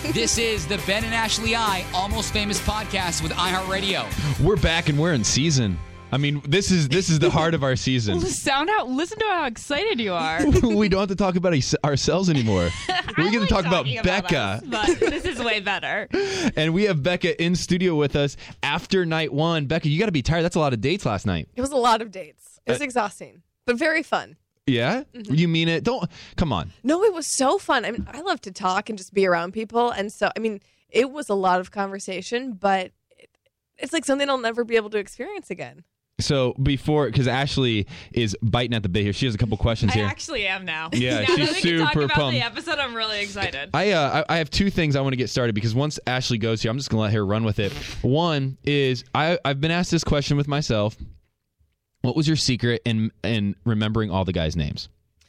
This is the Ben and Ashley I Almost Famous podcast with iHeartRadio. We're back and we're in season. I mean, this is the heart of our season. Listen to how excited you are. We don't have to talk about ourselves anymore. We get to talk about Becca. Us, but this is way better. And we have Becca in studio with us after night one. Becca, you got to be tired. That's a lot of dates last night. It was a lot of dates. It was exhausting, but very fun. Yeah? Mm-hmm. You mean it? Come on. No, it was so fun. I mean, I love to talk and just be around people. And so, I mean, it was a lot of conversation, but it's like something I'll never be able to experience again. So because Ashley is biting at the bit here. She has a couple questions here. I actually am now. Yeah, now she's that we super can talk about pumped. the episode, I'm really excited. I have two things I want to get started because once Ashley goes here, I'm just going to let her run with it. One is I've been asked this question with myself. What was your secret in remembering all the guys' names?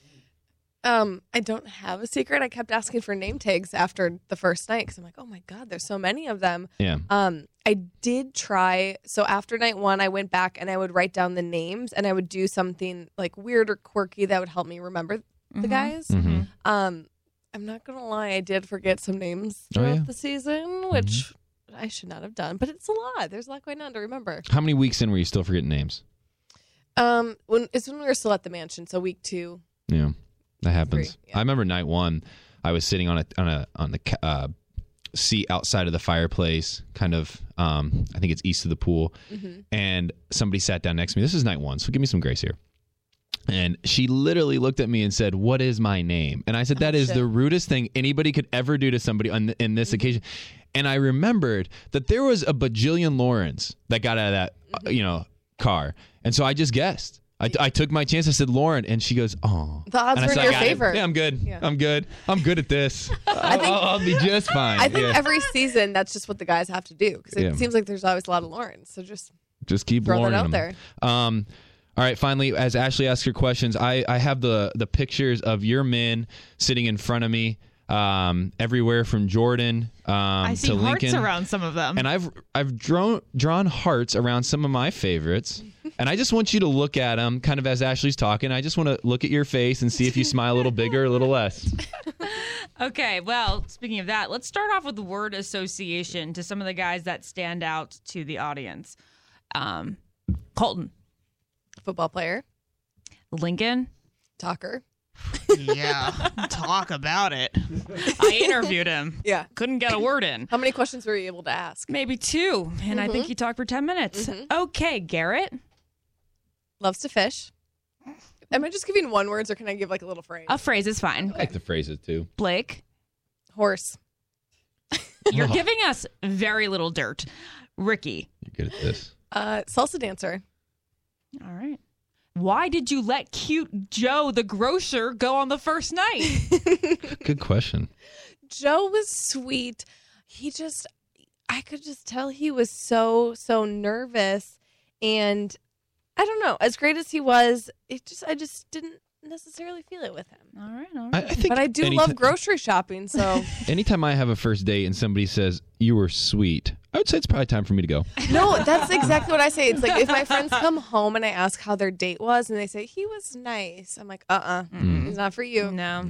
I don't have a secret. I kept asking for name tags after the first night because I'm like, oh my God, there's so many of them. Yeah. I did try. So after night one, I went back and I would write down the names and I would do something like weird or quirky that would help me remember the guys. Mm-hmm. I'm not going to lie. I did forget some names throughout the season, which I should not have done, but it's a lot. There's a lot going on to remember. How many weeks in were you still forgetting names? When we were still at the mansion. So week 2. Yeah. That happens. 3, yeah. I remember night one, I was sitting on the seat outside of the fireplace, kind of, I think it's east of the pool, and somebody sat down next to me. This is night one, so give me some grace here. And she literally looked at me and said, "What is my name?" And I said, "That is the rudest thing anybody could ever do to somebody in this occasion." And I remembered that there was a bajillion Laurens that got out of that, car, and so I just guessed. I took my chance. I said Lauren, and she goes, "Oh." The odds were in your favor. Yeah, I'm good. Yeah. I'm good. I'm good at this. I'll be just fine. I think every season that's just what the guys have to do because it seems like there's always a lot of Laurens. So just keep throw Lauren that out them. there. All right. Finally, as Ashley asks her questions, I have the pictures of your men sitting in front of me. Everywhere from Jordan I see to Lincoln. hearts around some of them, and I've drawn hearts around some of my favorites. And I just want you to look at them, kind of as Ashley's talking. I just want to look at your face and see if you smile a little bigger or a little less. Okay, well, speaking of that, let's start off with the word association to some of the guys that stand out to the audience. Colton, Football player, Lincoln, talker. Yeah, talk about it. I interviewed him. Yeah. Couldn't get a word in. How many questions were you able to ask? Maybe 2, and I think he talked for 10 minutes. Okay, Garrett. Loves to fish. Am I just giving one words or can I give like a little phrase? A phrase is fine. I like the phrases too. Blake. Horse. You're giving us very little dirt. Ricky. You're good at this. Salsa dancer. All right. Why did you let cute Joe the grocer go on the first night? Good question. Joe was sweet. I could just tell he was so nervous. And I don't know, as great as he was, I just didn't necessarily feel it with him. All right. I think but I do love grocery shopping, so. Anytime I have a first date and somebody says, "You were sweet," I would say it's probably time for me to go. No, that's exactly what I say. It's like if my friends come home and I ask how their date was and they say, he was nice. I'm like, he's not for you. No.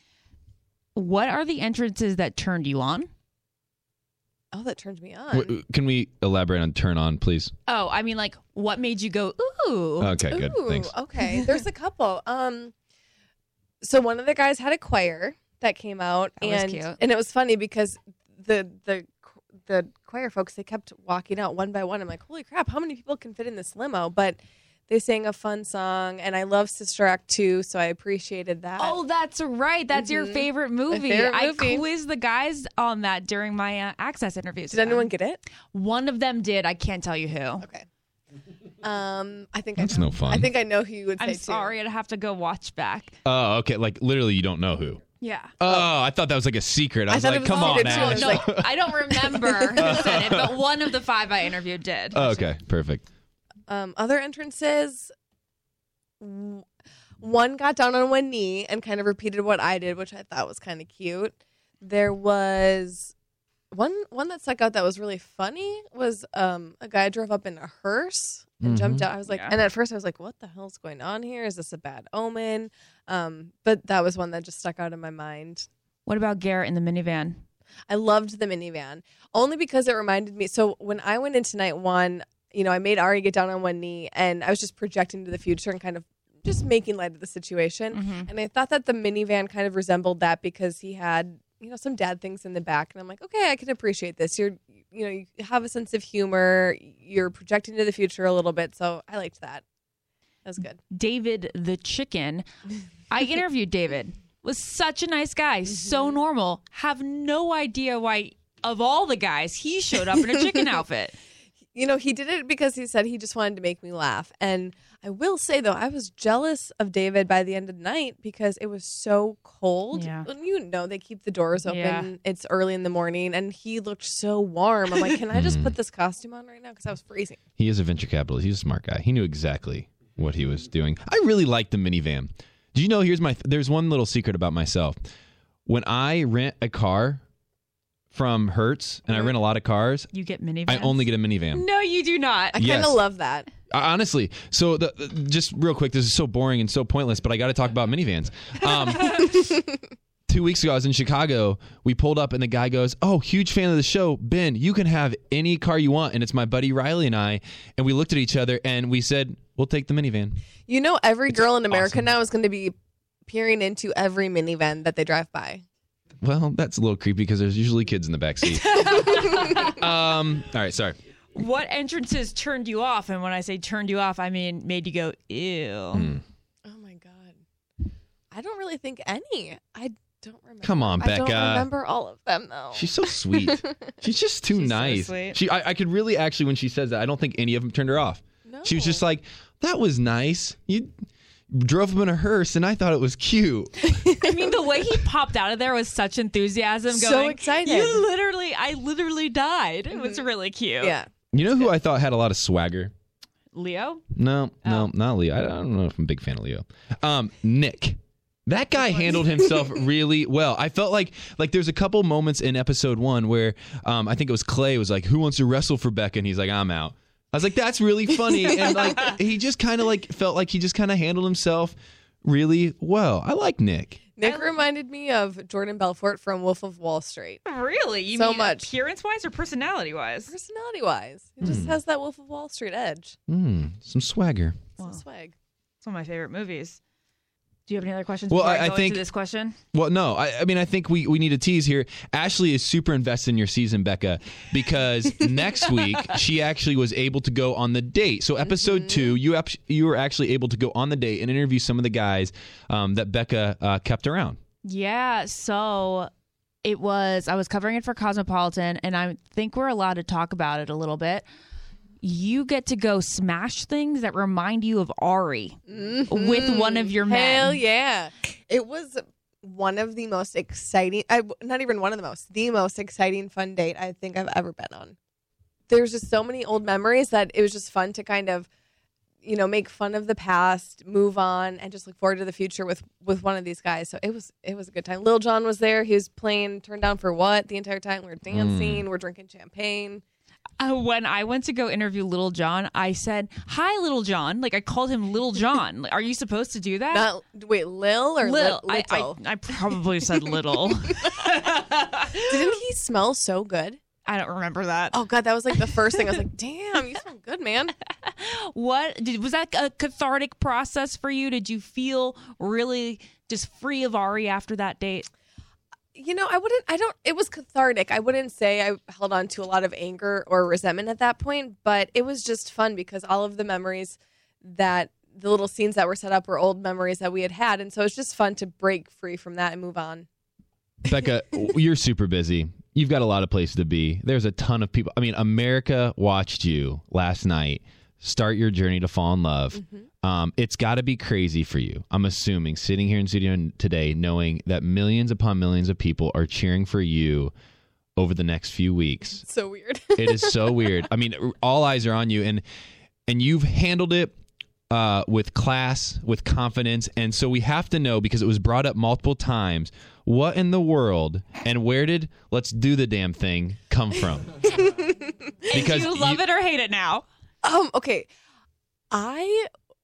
What are the entrances that turned you on? Oh, that turned me on. Can we elaborate on turn on, please? Oh, I mean, like, what made you go, ooh? Okay, good. Ooh, Thanks. Okay, there's a couple. So one of the guys had a choir that came out, That was cute. and it was funny because the choir folks, they kept walking out one by one. I'm like, holy crap, how many people can fit in this limo? But they sang a fun song, and I love Sister Act 2, so I appreciated that. Oh, that's right. That's your favorite movie. I quizzed the guys on that during my Access interviews. Did anyone get it? One of them did. I can't tell you who. Okay. I think That's I know. no fun. I think I know who you would say I'm too. sorry. I'd have to go watch back. Oh, okay. Like literally, you don't know who. Yeah. Oh, I thought that was like a secret. I was thought like, it was come a on, secret, too. Ash. It's No, like- I don't remember who said it, but one of the 5 I interviewed did. Oh, okay, perfect. Other entrances, one got down on one knee and kind of repeated what I did, which I thought was kind of cute. There was one that stuck out that was really funny was a guy drove up in a hearse and jumped out. I was like, and at first I was like, what the hell's going on here? Is this a bad omen? But that was one that just stuck out in my mind. What about Garrett in the minivan? I loved the minivan only because it reminded me. So when I went into night one, I made Ari get down on one knee and I was just projecting to the future and kind of just making light of the situation. Mm-hmm. And I thought that the minivan kind of resembled that because he had, some dad things in the back. And I'm like, okay, I can appreciate this. You have a sense of humor. You're projecting to the future a little bit. So I liked that. That was good. David the chicken. I interviewed David. Was such a nice guy. So normal. Have no idea why, of all the guys, he showed up in a chicken outfit. He did it because he said he just wanted to make me laugh. And I will say, though, I was jealous of David by the end of the night because it was so cold. Yeah. They keep the doors open. Yeah. It's early in the morning, and he looked so warm. I'm like, can I just put this costume on right now? Because I was freezing. He is a venture capitalist. He's a smart guy. He knew exactly what he was doing. I really like the minivan. Do you know, there's one little secret about myself. When I rent a car from Hertz, and I rent a lot of cars, You get minivans? I only get a minivan. No, you do not. I kind of Yes. love that. Honestly, so just real quick, this is so boring and so pointless, but I got to talk about minivans. 2 weeks ago, I was in Chicago. We pulled up, and the guy goes, "Oh, huge fan of the show, Ben. You can have any car you want." And it's my buddy Riley and I, and we looked at each other and we said, "We'll take the minivan." Every girl in America awesome. now is going to be peering into every minivan that they drive by. Well, that's a little creepy because there's usually kids in the back seat. All right, sorry. What entrances turned you off? And when I say turned you off, I mean made you go, ew. Oh my God. I don't really think any. I don't remember. Come on, Becca. I don't remember all of them though. She's so sweet. She's just too She's so nice. sweet. I could really actually, when she says that, I don't think any of them turned her off. No. She was just like, "That was nice. You drove him in a hearse, and I thought it was cute." I mean, the way he popped out of there was such enthusiasm. So going, excited. I literally died. It was really cute. Yeah. You know who I thought had a lot of swagger? Leo? No, not Leo. I don't know if I'm a big fan of Leo. Nick. That guy handled himself really well. I felt like there's a couple moments in episode 1 where I think it was Clay was like, "Who wants to wrestle for Becca?" And he's like, "I'm out." I was like, that's really funny. And he just kind of felt like he just kind of handled himself really well. I like Nick. Nick reminded me of Jordan Belfort from Wolf of Wall Street. Really? You So mean much. appearance-wise or personality-wise? Personality-wise. He just has that Wolf of Wall Street edge. Some swagger. Some swag. It's one of my favorite movies. Do you have any other questions Well, before I I go think- into this question? Well, no. I mean, I think we need to tease here. Ashley is super invested in your season, Becca, because next week she actually was able to go on the date. So episode 2, you were actually able to go on the date and interview some of the guys that Becca kept around. Yeah, so I was covering it for Cosmopolitan, and I think we're allowed to talk about it a little bit. You get to go smash things that remind you of Ari with one of your men. Hell yeah. It was one of the most exciting, not even one of the most exciting fun date I think I've ever been on. There's just so many old memories that it was just fun to kind of, make fun of the past, move on, and just look forward to the future with one of these guys. So it was a good time. Lil Jon was there. He was playing Turn Down for What the entire time. We were dancing. We're drinking champagne. When I went to go interview Little John, I said, "Hi, Little John." Like, I called him Little John. Like, are you supposed to do that? Lil or Lil. Little? I probably said little. Didn't he smell so good? I don't remember that. Oh, God, that was like the first thing. I was like, damn, you smell good, man. Was that a cathartic process for you? Did you feel really just free of Ari after that date? It was cathartic. I wouldn't say I held on to a lot of anger or resentment at that point, but it was just fun because all of the memories the little scenes that were set up were old memories that we had. And so it's just fun to break free from that and move on. Becca, you're super busy. You've got a lot of places to be. There's a ton of people. I mean, America watched you last night start your journey to fall in love. It's got to be crazy for you, I'm assuming, sitting here in studio today, knowing that millions upon millions of people are cheering for you over the next few weeks. So weird. It is so weird. I mean, all eyes are on you, and you've handled it with class, with confidence. And so we have to know, because it was brought up multiple times, what in the world and where did "let's do the damn thing" come from? Because you love it or hate it now. Okay. I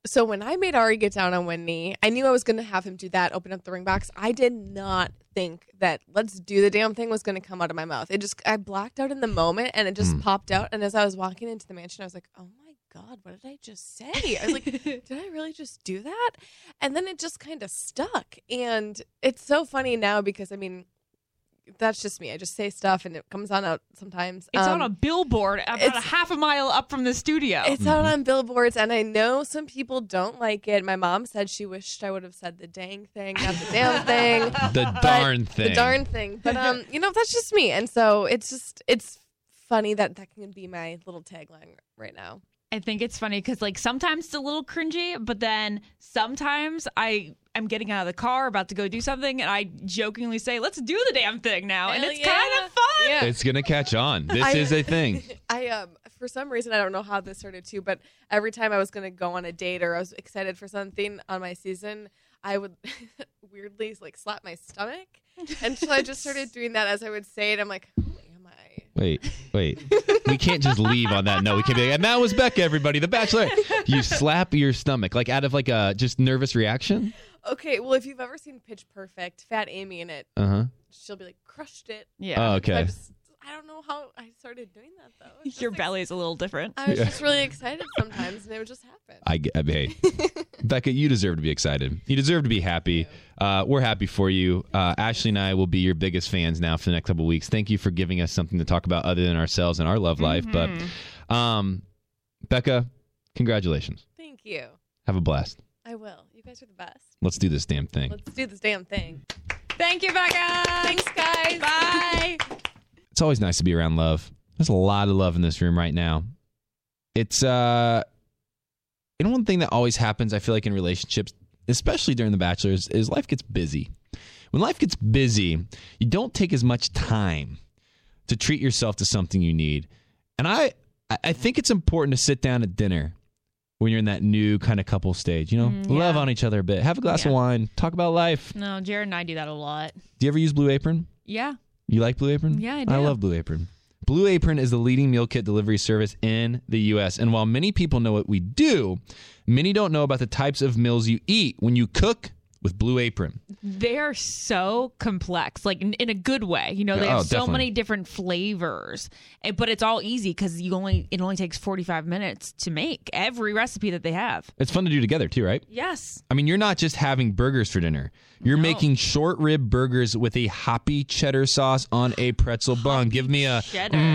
So when I made Ari get down on one knee, I knew I was going to have him do that, open up the ring box. I did not think that let's do the damn thing was going to come out of my mouth. I blacked out in the moment and it just popped out. And as I was walking into the mansion, I was like, oh my God, what did I just say? I was like, did I really just do that? And then it just kind of stuck. And it's so funny now because, I mean, that's just me. I just say stuff and it comes on out sometimes. It's on a billboard about a half a mile up from the studio. It's out on billboards, and I know some people don't like it. My mom said she wished I would have said the dang thing, not the damn thing. The darn thing. The darn thing. But, that's just me. And so it's funny that can be my little tagline right now. I think it's funny because, like, sometimes it's a little cringy, but then sometimes I'm getting out of the car about to go do something, and I jokingly say, let's do the damn thing now. And it's kind of fun. Yeah. It's going to catch on. This is a thing. For some reason, I don't know how this started too, but every time I was going to go on a date or I was excited for something on my season, I would weirdly, like, slap my stomach. And so I just started doing that as I would say it. I'm like, who am I? Wait. We can't just leave on that note. We can't be like, and that was Becca, everybody, the Bachelor. You slap your stomach, like out of like a just nervous reaction? Okay, well, if you've ever seen Pitch Perfect, Fat Amy in it, she'll be like, crushed it. Yeah. Oh, okay. I don't know how I started doing that, though. Your belly is a little different. I was just really excited sometimes, and it would just happen. Hey, Becca, you deserve to be excited. You deserve to be happy. We're happy for you. Ashley and I will be your biggest fans now for the next couple of weeks. Thank you for giving us something to talk about other than ourselves and our love life. But Becca, congratulations. Thank you. Have a blast. I will. You guys are the best. Let's do this damn thing. Let's do this damn thing. Thank you, Becca. Thanks, guys. Bye. It's always nice to be around love. There's a lot of love in this room right now. It's one thing that always happens, I feel like, in relationships, especially during The Bachelor, is life gets busy. When life gets busy, you don't take as much time to treat yourself to something you need. And I think it's important to sit down at dinner when you're in that new kind of couple stage, love on each other a bit, have a glass of wine, talk about life. No, Jared and I do that a lot. Do you ever use Blue Apron? Yeah. You like Blue Apron? Yeah, I do. I love Blue Apron. Blue Apron is the leading meal kit delivery service in the U.S. And while many people know what we do, many don't know about the types of meals you eat when you cook with Blue Apron. They're so complex, like in a good way. They have so many different flavors, but it's all easy because it only takes 45 minutes to make every recipe that they have. It's fun to do together too, right? Yes. I mean, you're not just having burgers for dinner. You're making short rib burgers with a hoppy cheddar sauce on a pretzel bun. Give me a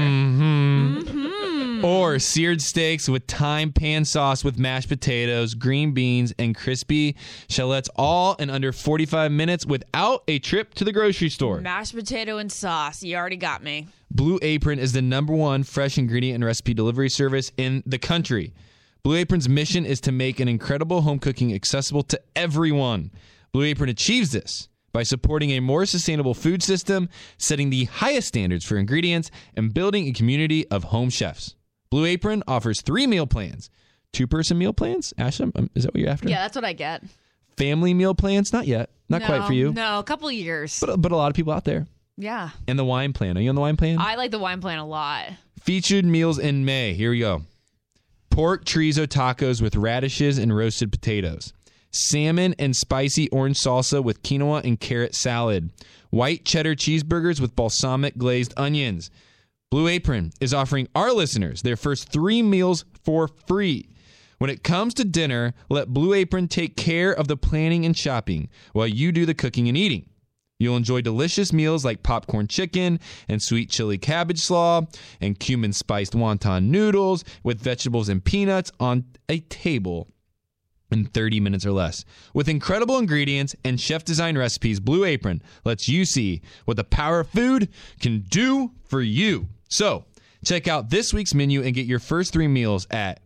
cheddar. Or seared steaks with thyme pan sauce with mashed potatoes, green beans, and crispy shallots, all in under 45 minutes without a trip to the grocery store. Mashed potato and sauce. You already got me. Blue Apron is the #1 fresh ingredient and recipe delivery service in the country. Blue Apron's mission is to make an incredible home cooking accessible to everyone. Blue Apron achieves this by supporting a more sustainable food system, setting the highest standards for ingredients, and building a community of home chefs. Blue Apron offers 3 meal plans. 2-person meal plans? Ashley, is that what you're after? Yeah, that's what I get. Family meal plans? Not yet. Not quite for you. No, a couple of years. But a lot of people out there. Yeah. And the wine plan. Are you on the wine plan? I like the wine plan a lot. Featured meals in May. Here we go. Pork chorizo tacos with radishes and roasted potatoes. Salmon and spicy orange salsa with quinoa and carrot salad. White cheddar cheeseburgers with balsamic glazed onions. Blue Apron is offering our listeners their first 3 meals for free. When it comes to dinner, let Blue Apron take care of the planning and shopping while you do the cooking and eating. You'll enjoy delicious meals like popcorn chicken and sweet chili cabbage slaw and cumin spiced wonton noodles with vegetables and peanuts on a table in 30 minutes or less. With incredible ingredients and chef-designed recipes, Blue Apron lets you see what the power of food can do for you. So, check out this week's menu and get your first 3 meals at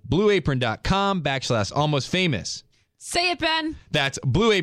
blueapron.com/almostfamous. Say it, Ben. That's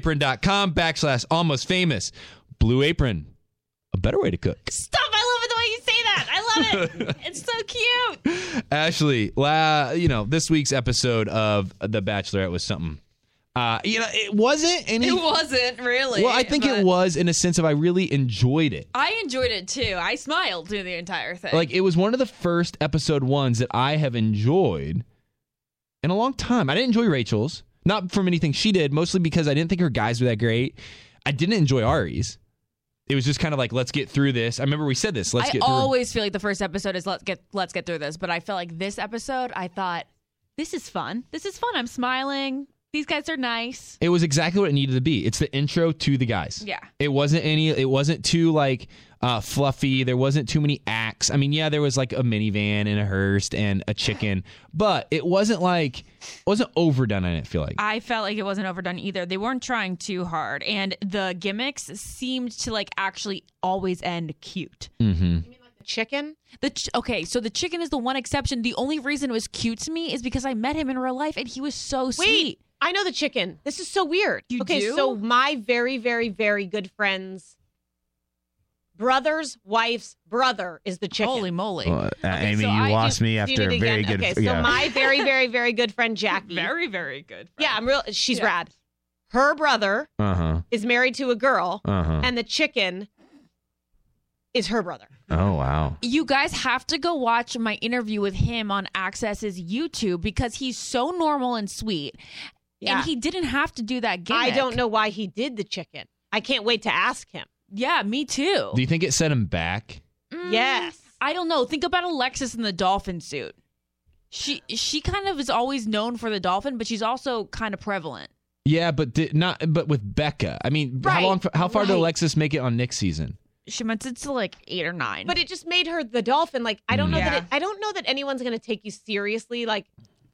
blueapron.com/almostfamous. Blue Apron, a better way to cook. Stop. I love it the way you say that. I love it. It's so cute. Ashley, this week's episode of The Bachelorette was something. It wasn't. It wasn't really. Well, I think it was in a sense of I really enjoyed it. I enjoyed it too. I smiled through the entire thing. Like, it was one of the first episode ones that I have enjoyed in a long time. I didn't enjoy Rachel's. Not from anything she did, mostly because I didn't think her guys were that great. I didn't enjoy Ari's. It was just kind of like, let's get through this. I remember we said this. I always feel like the first episode is let's get through this, but I felt like this episode, I thought, this is fun. This is fun. I'm smiling. These guys are nice. It was exactly what it needed to be. It's the intro to the guys. Yeah. It wasn't too like fluffy. There wasn't too many acts. I mean, yeah, there was like a minivan and a hearse and a chicken, but it wasn't overdone. I didn't feel like. I felt like it wasn't overdone either. They weren't trying too hard, and the gimmicks seemed to like actually always end cute. Mm-hmm. Chicken? Okay, so the chicken is the one exception. The only reason it was cute to me is because I met him in real life and he was so sweet. I know the chicken. This is so weird. You okay, do? So my very, very, very good friend's brother's wife's brother is the chicken. Holy moly. Amy, so you I lost me do you after a need it very again? good. Okay, so my very, very, very good friend Jackie. Very, very good. Yeah, she's rad. Her brother is married to a girl, and the chicken is her brother. Oh, wow. You guys have to go watch my interview with him on Access's YouTube because he's so normal and sweet. Yeah. And he didn't have to do that gimmick. I don't know why he did the chicken. I can't wait to ask him. Yeah, me too. Do you think it set him back? Yes. I don't know. Think about Alexis in the dolphin suit. She kind of is always known for the dolphin, but she's also kind of prevalent. Yeah, but but with Becca. I mean, how far did Alexis make it on Nick's season? She meant it to like 8 or 9. But it just made her the dolphin. Like, I don't know I don't know that anyone's going to take you seriously. Like,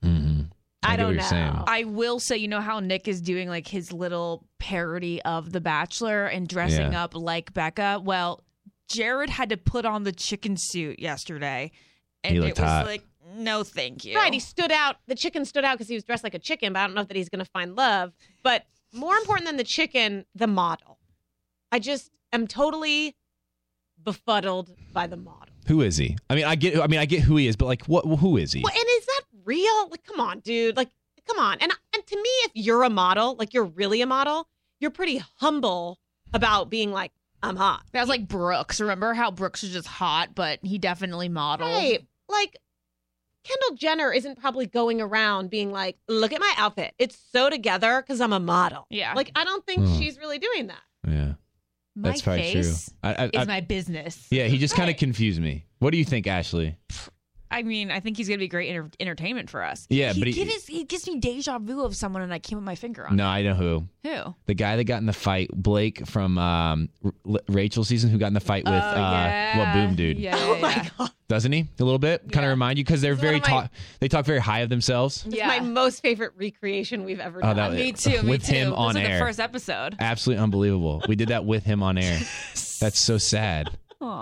I don't know. Saying. I will say, you know how Nick is doing like his little parody of The Bachelor and dressing up like Becca? Well, Jared had to put on the chicken suit yesterday. And He it looked was hot. like, no, thank you. Right, he stood out. The chicken stood out because he was dressed like a chicken, but I don't know that he's going to find love. But more important than the chicken, the model. I just am totally befuddled by the model. Who is he? I get who he is, but like, who is he? Well, and is that real? Like, come on, dude. Like, come on. And to me, if you're a model, like you're really a model, you're pretty humble about being like, I'm hot. That was like Brooks. Remember how Brooks was just hot, but he definitely modeled. Right. Like, Kendall Jenner isn't probably going around being like, look at my outfit. It's so together because I'm a model. Yeah. Like, I don't think she's really doing that. Yeah. My That's probably face true. is my business. Yeah, he just kind of confused me. What do you think, Ashley? I mean, I think he's going to be great entertainment for us. Yeah, but he gives me deja vu of someone, and I can't put my finger on No, I know who. Who? The guy that got in the fight, Blake from Rachel's season, who got in the fight with Boom Dude. Yeah, Oh my God. Doesn't he? A little bit? Kind of remind you? Because they're very they talk very high of themselves. It's my most favorite recreation we've ever done. that- Me too. With him on this was air. the first episode. Absolutely unbelievable. We did that with him on air. That's so sad.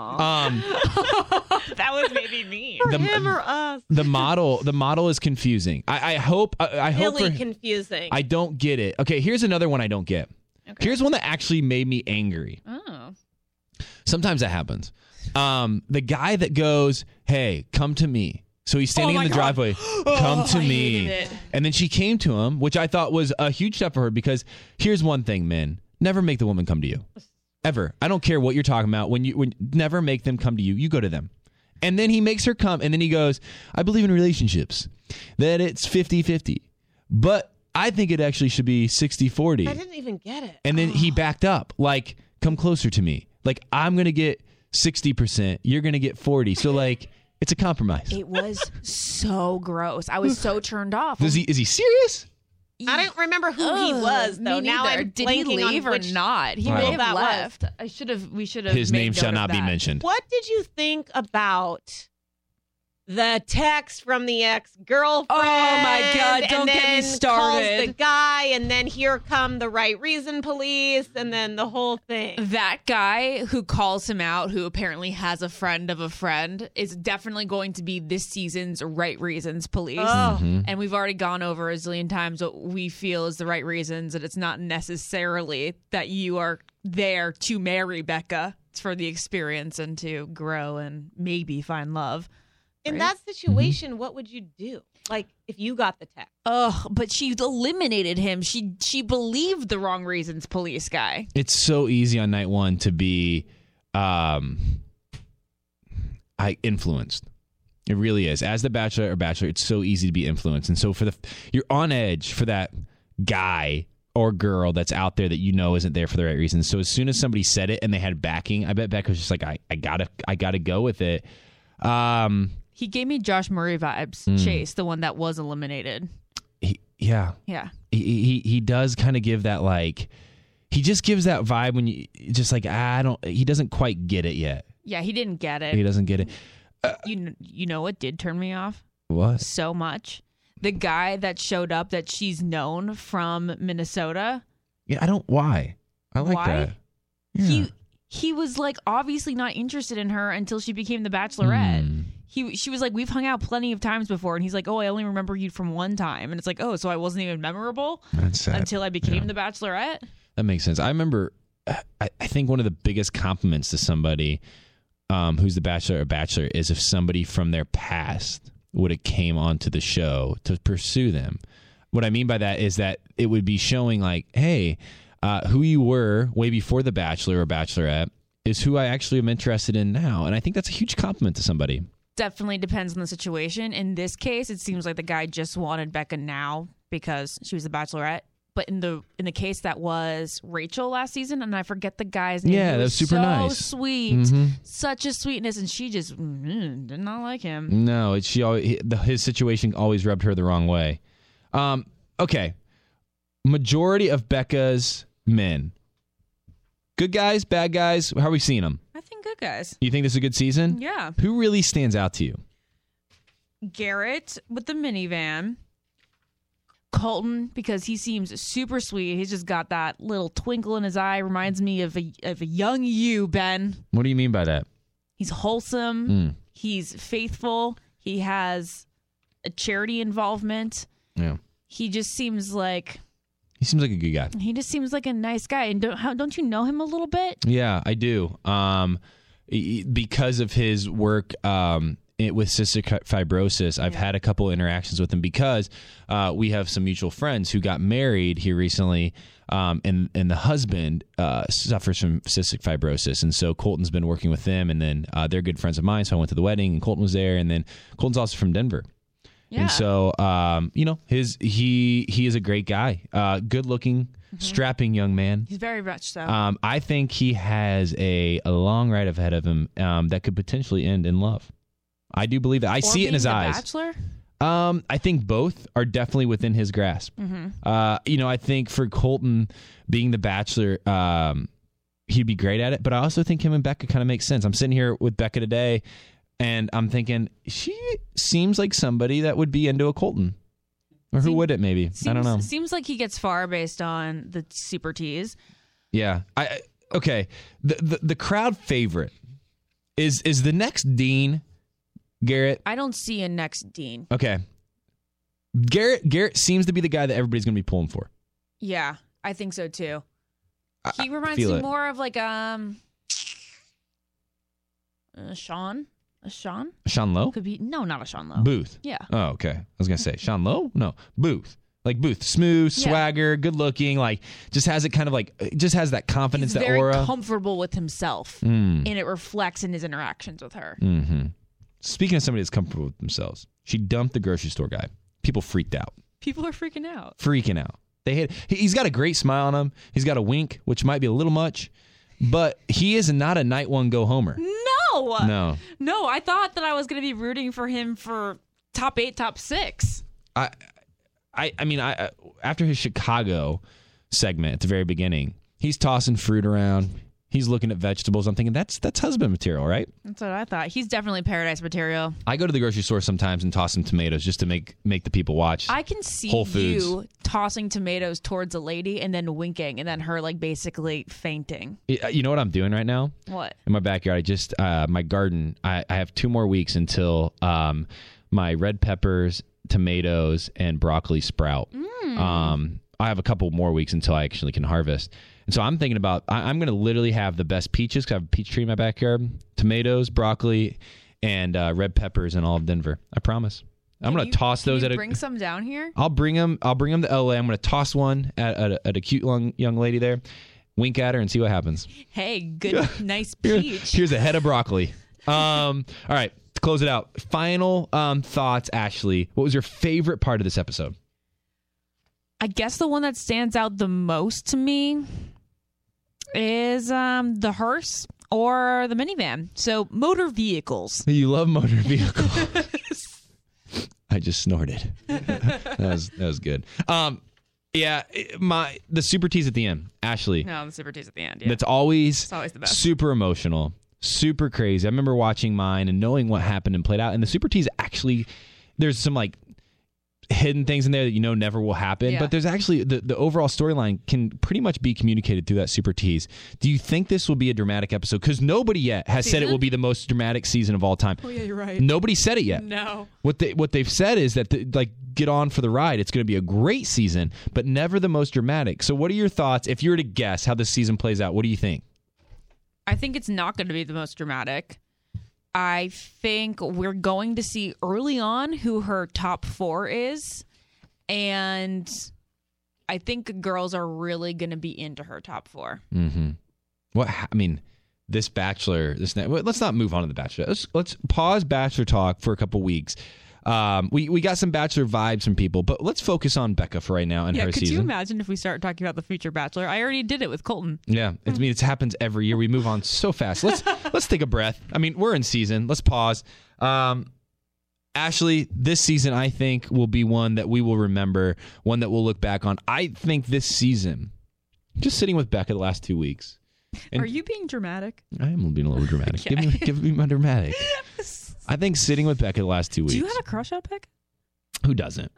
That was maybe mean. Him or us. The model is confusing. I hope Really confusing. I don't get it. Okay, here's another one I don't get. Okay. Here's one that actually made me angry. Oh. Sometimes that happens. The guy that goes, "Hey, come to me." So he's standing Oh in the my God. driveway. Come to I me. hated it. And then she came to him, which I thought was a huge step for her because here's one thing, men. Never make the woman come to you. Ever. I don't care what you're talking about. When never make them come to you. You go to them. And then he makes her come. And then he goes, I believe in relationships. That it's 50-50. But I think it actually should be 60-40. I didn't even get it. And then he backed up. Like, come closer to me. Like, I'm going to get 60%. You're going to get 40. So, like, it's a compromise. It was so gross. I was so turned off. Is he serious? I don't remember who he was, though. Me Now neither. I'm Did he blanking on leave or which not? He Wow. may have that was. left. We should have. His made name note shall of not be that. mentioned. What did you think about the text from the ex-girlfriend? Oh, my God, and don't get me then started. Calls the guy, and then here come the Right Reason police, and then the whole thing. That guy who calls him out, who apparently has a friend of a friend, is definitely going to be this season's Right Reasons police. Oh. And we've already gone over a zillion times what we feel is the right reasons, and it's not necessarily that you are there to marry Becca. It's for the experience and to grow and maybe find love. In Right? that situation, what would you do? Like, if you got the text? Ugh, but she eliminated him. She believed the wrong reasons police guy. It's so easy on night one to be influenced. It really is. As the Bachelor or Bachelor, it's so easy to be influenced. And so you're on edge for that guy or girl that's out there that isn't there for the right reasons. So as soon as somebody said it and they had backing, I bet Becca was just like, I gotta go with it. He gave me Josh Murray vibes. Chase, the one that was eliminated. Yeah. He does kind of give that, like, he just gives that vibe when you just like, he doesn't quite get it yet. Yeah, he didn't get it. He doesn't get it. You know what did turn me off? What? So much. The guy that showed up that she's known from Minnesota. Yeah, why? I like Why? that. Yeah. He was like obviously not interested in her until she became the Bachelorette. She was like, we've hung out plenty of times before, and he's like, oh, I only remember you from one time, and it's like, oh, so I wasn't even memorable until I became the Bachelorette. That makes sense. I remember, I think one of the biggest compliments to somebody who's the Bachelor or Bachelor is if somebody from their past would have came onto the show to pursue them. What I mean by that is that it would be showing like, hey, who you were way before the Bachelor or Bachelorette is who I actually am interested in now. And I think that's a huge compliment to somebody. Definitely depends on the situation. In this case, it seems like the guy just wanted Becca now because she was the Bachelorette. But in the case that was Rachel last season, and I forget the guy's name. Yeah, that was super nice. Sweet, such a sweetness, and she just did not like him. No, his situation always rubbed her the wrong way. Okay, majority of Becca's men, good guys, bad guys. How are we seeing them? I think good guys. You think this is a good season? Yeah. Who really stands out to you? Garrett with the minivan. Colton, because he seems super sweet. He's just got that little twinkle in his eye. Reminds me of a young you, Ben. What do you mean by that? He's wholesome. He's faithful. He has a charity involvement. Yeah. He just seems like... He seems like a good guy. He just seems like a nice guy. And don't you know him a little bit? Yeah, I do. Because of his work with cystic fibrosis, I've had a couple interactions with him because we have some mutual friends who got married here recently, and the husband suffers from cystic fibrosis, and so Colton's been working with them, and then they're good friends of mine. So I went to the wedding, and Colton was there, and then Colton's also from Denver. Yeah. And so, he is a great guy, good looking, strapping young man. He's very much so. I think he has a long ride ahead of him that could potentially end in love. I do believe that. I see it in his eyes. Bachelor? I think both are definitely within his grasp. I think for Colton being the Bachelor, he'd be great at it. But I also think him and Becca kind of make sense. I'm sitting here with Becca today, and I'm thinking she seems like somebody that would be into a Colton. Or who would it maybe? I don't know. Seems like he gets far based on the super teas. Yeah. Okay. The crowd favorite is the next Dean Garrett. I don't see a next Dean. Okay. Garrett seems to be the guy that everybody's going to be pulling for. Yeah, I think so too. He reminds feel me it. more of like Sean. A Sean? Sean Lowe? Could be not a Sean Lowe. Booth. Yeah. Oh, okay. I was gonna say Sean Lowe. No, Booth. Like Booth, smooth, swagger, good looking. Like just has it kind of like just has that confidence, He's that very aura. comfortable with himself, and it reflects in his interactions with her. Speaking of somebody that's comfortable with themselves, she dumped the grocery store guy. People freaked out. People are freaking out. They hate. He's got a great smile on him. He's got a wink, which might be a little much, but he is not a night one go homer. No. I thought that I was going to be rooting for him for top 8, top 6. I mean, after his Chicago segment at the very beginning, he's tossing fruit around. He's looking at vegetables. I'm thinking that's husband material, right? That's what I thought. He's definitely paradise material. I go to the grocery store sometimes and toss some tomatoes just to make the people watch. I can see Whole Foods. you tossing tomatoes towards a lady and then winking and then her like basically fainting. You know what I'm doing right now? What? In my backyard, I just my garden. I have 2 more weeks until my red peppers, tomatoes, and broccoli sprout. I have a couple more weeks until I actually can harvest. And so I'm thinking about, I'm going to literally have the best peaches because I have a peach tree in my backyard, tomatoes, broccoli, and red peppers in all of Denver. I promise. I'm going to toss those at bring some down here? I'll bring them to LA. I'm going to toss one at a cute young lady there, wink at her and see what happens. Hey, good, nice peach. Here's a head of broccoli. All right, to close it out. Final thoughts, Ashley. What was your favorite part of this episode? I guess the one that stands out the most to me is the hearse or the minivan. So motor vehicles. You love motor vehicles. I just snorted. that was good. Yeah, the super tease at the end, Ashley. No, the super tease at the end. Yeah. That's always It's always the best. super emotional, super crazy. I remember watching mine and knowing what happened and played out. And the super tease actually, there's some like hidden things in there that never will happen. Yeah. But there's actually the overall storyline can pretty much be communicated through that super tease. Do you think this will be a dramatic episode? Because nobody yet has said it will be the most dramatic season of all time. Oh yeah, you're right. Nobody said it yet. No. What they've said is that get on for the ride. It's going to be a great season, but never the most dramatic. So what are your thoughts if you were to guess how this season plays out? What do you think? I think it's not going to be the most dramatic. I think we're going to see early on who her top 4 is, and I think girls are really going to be into her top 4. Mm-hmm. This Bachelor. Let's not move on to the Bachelor. Let's pause Bachelor talk for a couple weeks. We got some Bachelor vibes from people, but let's focus on Becca for right now and her could season. you imagine if we start talking about the future Bachelor? I already did it with Colton. Yeah, it happens every year. We move on so fast. Let's take a breath. We're in season. Let's pause. Ashley, this season I think will be one that we will remember, one that we'll look back on. I think this season, just sitting with Becca the last 2 weeks. Are you being dramatic? I am being a little dramatic. Okay. Give me my dramatic. I think sitting with Becca the last 2 weeks. Do you have a crush on Becca? Who doesn't?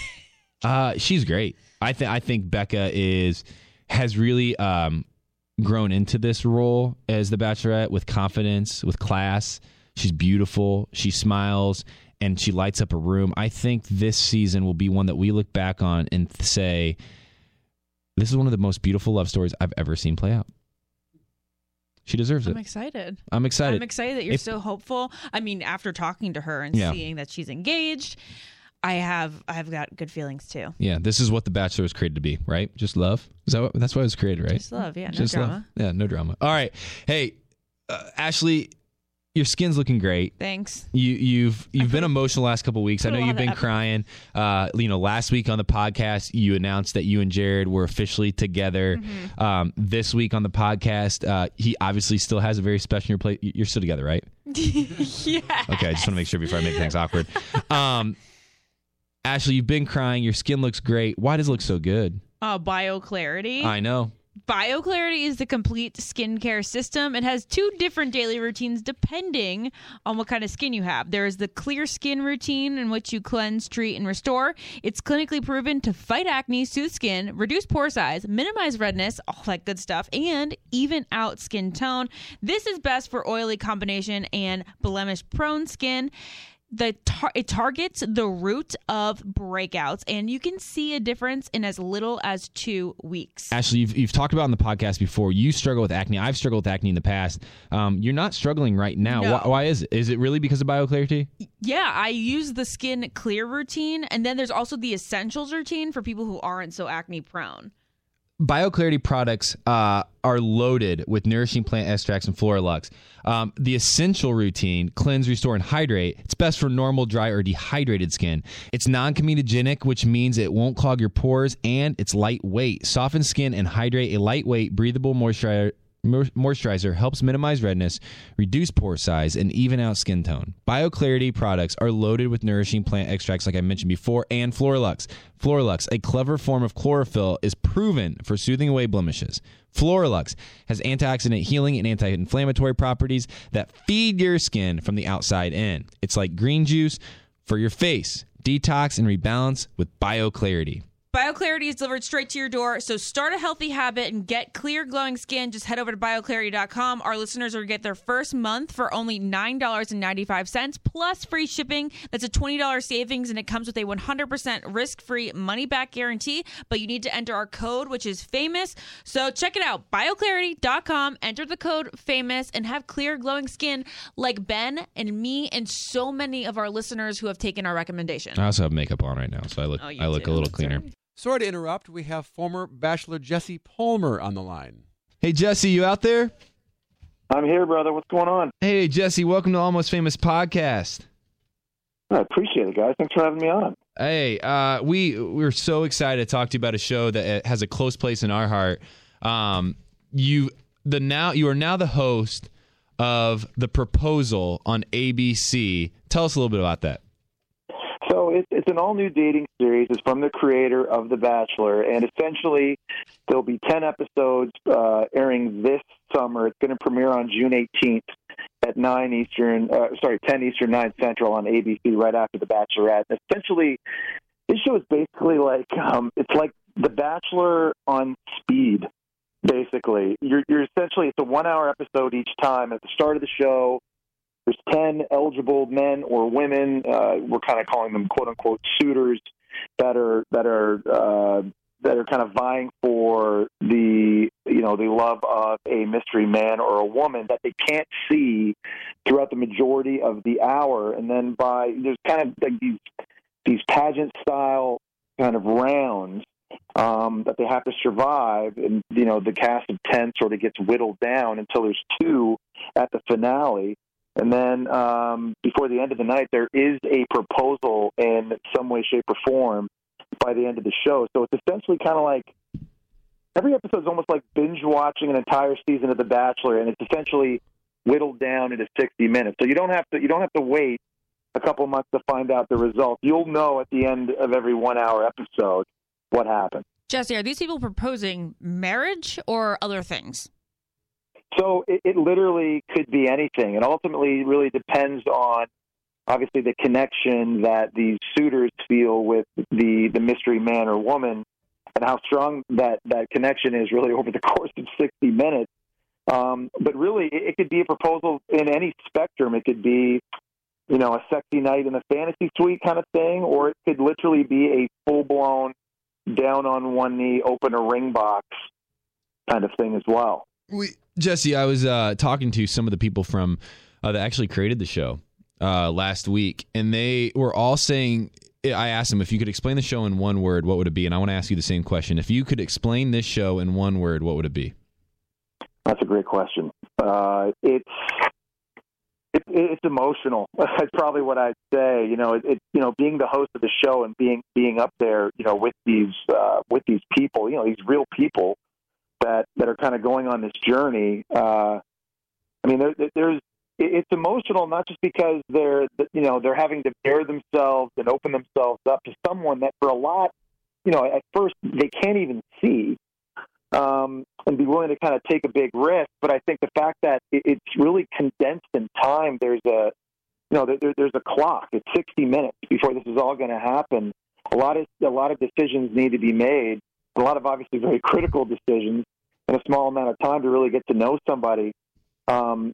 She's great. I think Becca has really grown into this role as the Bachelorette with confidence, with class. She's beautiful. She smiles and she lights up a room. I think this season will be one that we look back on and say, this is one of the most beautiful love stories I've ever seen play out. She deserves it. I'm excited. I'm excited. I'm excited that you're so hopeful. After talking to her and seeing that she's engaged, I've got good feelings too. Yeah, this is what The Bachelor was created to be, right? Just love. That's why it was created, right? Just love, yeah, no Just drama. Love. Yeah, no drama. All right, hey, Ashley, your skin's looking great. Thanks. You've been emotional the last couple of weeks. I know you've been crying. Last week on the podcast, you announced that you and Jared were officially together. Mm-hmm. This week on the podcast, he obviously still has a very special in your place. You're still together, right? Yeah. Okay, I just want to make sure before I make things awkward. Ashley, you've been crying. Your skin looks great. Why does it look so good? BioClarity. I know. BioClarity is the complete skincare system. It has 2 different daily routines depending on what kind of skin you have. There is the clear skin routine in which you cleanse, treat, and restore. It's clinically proven to fight acne, soothe skin, reduce pore size, minimize redness, all that good stuff, and even out skin tone. This is best for oily combination and blemish-prone skin. It targets the root of breakouts, and you can see a difference in as little as 2 weeks. Ashley, you've talked about on the podcast before, you struggle with acne. I've struggled with acne in the past. You're not struggling right now. No. Why is it? Is it really because of BioClarity? Yeah, I use the skin clear routine, and then there's also the essentials routine for people who aren't so acne prone. BioClarity products are loaded with nourishing plant extracts and Floralux. The essential routine, cleanse, restore, and hydrate, it's best for normal, dry, or dehydrated skin. It's non-comedogenic, which means it won't clog your pores, and it's lightweight. Soften skin and hydrate. A lightweight, breathable moisturizer helps minimize redness, reduce pore size, and even out skin tone. BioClarity products are loaded with nourishing plant extracts, like I mentioned before, and Floralux. Floralux, a clever form of chlorophyll, is proven for soothing away blemishes. Floralux has antioxidant healing and anti-inflammatory properties that feed your skin from the outside in. It's like green juice for your face. Detox and rebalance with BioClarity. BioClarity is delivered straight to your door, so start a healthy habit and get clear, glowing skin. Just head over to BioClarity.com. Our listeners are going to get their first month for only $9.95 plus free shipping. That's a $20 savings, and it comes with a 100% risk-free money-back guarantee, but you need to enter our code, which is FAMOUS. So check it out, BioClarity.com. Enter the code FAMOUS and have clear, glowing skin like Ben and me and so many of our listeners who have taken our recommendation. I also have makeup on right now, so I look a little cleaner. Sorry to interrupt. We have former Bachelor Jesse Palmer on the line. Hey, Jesse, you out there? I'm here, brother. What's going on? Hey, Jesse, welcome to Almost Famous Podcast. I appreciate it, guys. Thanks for having me on. Hey, we're so excited to talk to you about a show that has a close place in our heart. You are now the host of The Proposal on ABC. Tell us a little bit about that. So it's an all-new dating series. It's from the creator of The Bachelor, and essentially there'll be 10 episodes airing this summer. It's going to premiere on June 18th at 10 Eastern, 9 Central on ABC right after The Bachelorette. Essentially, this show is basically like it's like The Bachelor on speed. Basically, you're essentially, it's a 1-hour episode each time. At the start of the show, there's 10 eligible men or women. We're kind of calling them "quote unquote" suitors that are kind of vying for the love of a mystery man or a woman that they can't see throughout the majority of the hour. And then there's kind of like these pageant style kind of rounds that they have to survive, and the cast of 10 sort of gets whittled down until there's 2 at the finale. And then before the end of the night, there is a proposal in some way, shape, or form by the end of the show. So it's essentially kind of like every episode is almost like binge watching an entire season of The Bachelor, and it's essentially whittled down into 60 minutes. So you don't have to wait a couple months to find out the results. You'll know at the end of every 1-hour episode what happened. Jesse, are these people proposing marriage or other things? So it literally could be anything. It ultimately really depends on, obviously, the connection that these suitors feel with the mystery man or woman, and how strong that connection is really over the course of 60 minutes. But really, it could be a proposal in any spectrum. It could be, a sexy night in the fantasy suite kind of thing, or it could literally be a full-blown, down on one knee, open a ring box kind of thing as well. Jesse, I was talking to some of the people from that actually created the show last week, and they were all saying, I asked them, if you could explain the show in one word, what would it be? And I want to ask you the same question. If you could explain this show in one word, what would it be? That's a great question. It's emotional. That's probably what I'd say. Being the host of the show and being up there, with these people, these real people that are kind of going on this journey. It's emotional not just because they're having to bare themselves and open themselves up to someone that for a lot, at first they can't even see. And be willing to kind of take a big risk. But I think the fact that it's really condensed in time, there's a clock. It's 60 minutes before this is all going to happen. A lot of decisions need to be made. A lot of obviously very critical decisions in a small amount of time to really get to know somebody. The